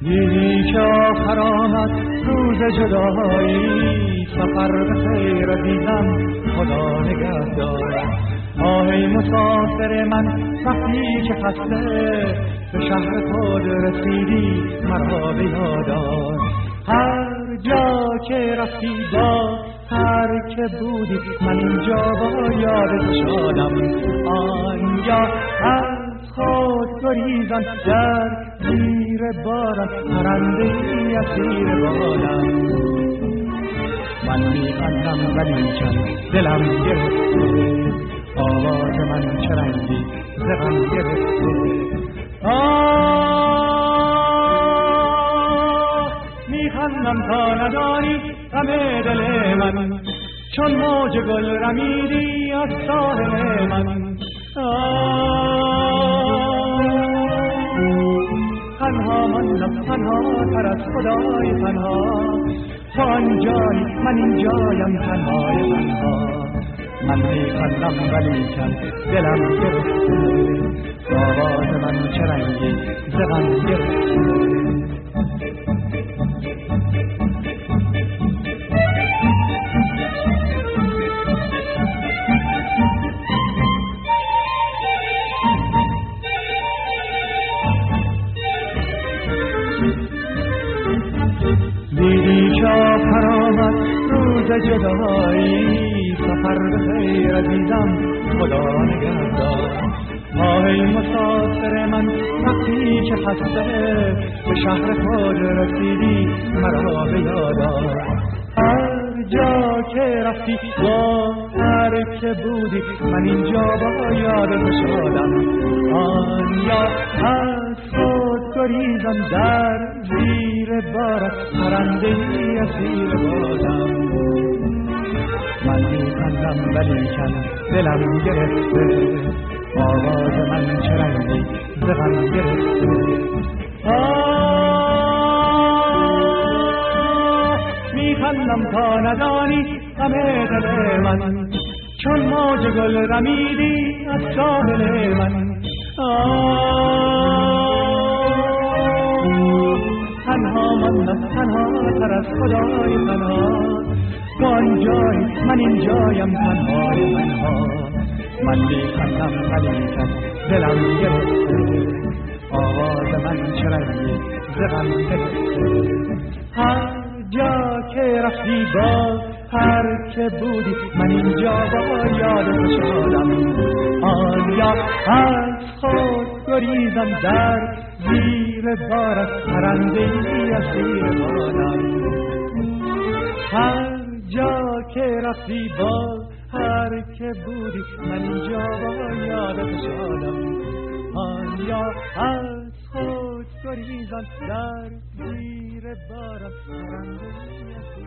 دیدی که آخر آمد روز جدایی، سفر به خیر عزیزم خدا نگهدار. آهی مسافر من وقتی که خسته به شهر خود رسیدی مرا به یاد آر. هر جا که رفتی با هر که بودی من اینجا با یادت شادم. آنجا از خود گریزان در زیر بارم پرنده‌ای اسیر بادم. من میخندم ولیکن دلم گرفته، آواز من چه رنگی ز غم گرفته. میخندم تا ندانی غم دل من، چون موج گل رمیدی از ساحل من. تنها ماندم، تنها تر از خدای تنها. تو آنجایی من اینجایم تنهای تنها. من میخندم ولیکن دلم گرفته، آواز من چه رنگی ز غم گرفته. دیدی که آخر آمد روز جدایی، سفر به خیر عزیزم خدا نگهدار. آهی مسافر من وقتی که خسته به شهر خود رسیدی مرا به یاد آر. هر جا که رفتی با هر که بودی من اینجا با یادت شادم. آنجا از خود گریزان در زیر بارت پرنده‌ای اسیر بادم. من میخندم ولیکن دلم گرفته، آواز من چه رنگی ز غم گرفته. میخندم تا ندانی غم دل من، چون موج گل رمیدی از ساحل من. تنها ماندم، تنها تر از خدای تنها. تو آنجایی من اینجایم تنهای تنها. من میخندم ولیکن دلم گرفته، آواز من چه رنگی ز غم گرفته. هر جا که رفتی با هر که بودی من اینجا با یادت شادم. آنجا از خود گریزم در زیر بارت پرنده‌ای اسیر بادم. هر جا که رفتی با هر که بودی من اینجا با یادت شادم. آنجا از خود گریزان در زیر بارم پرنده‌ای اسیر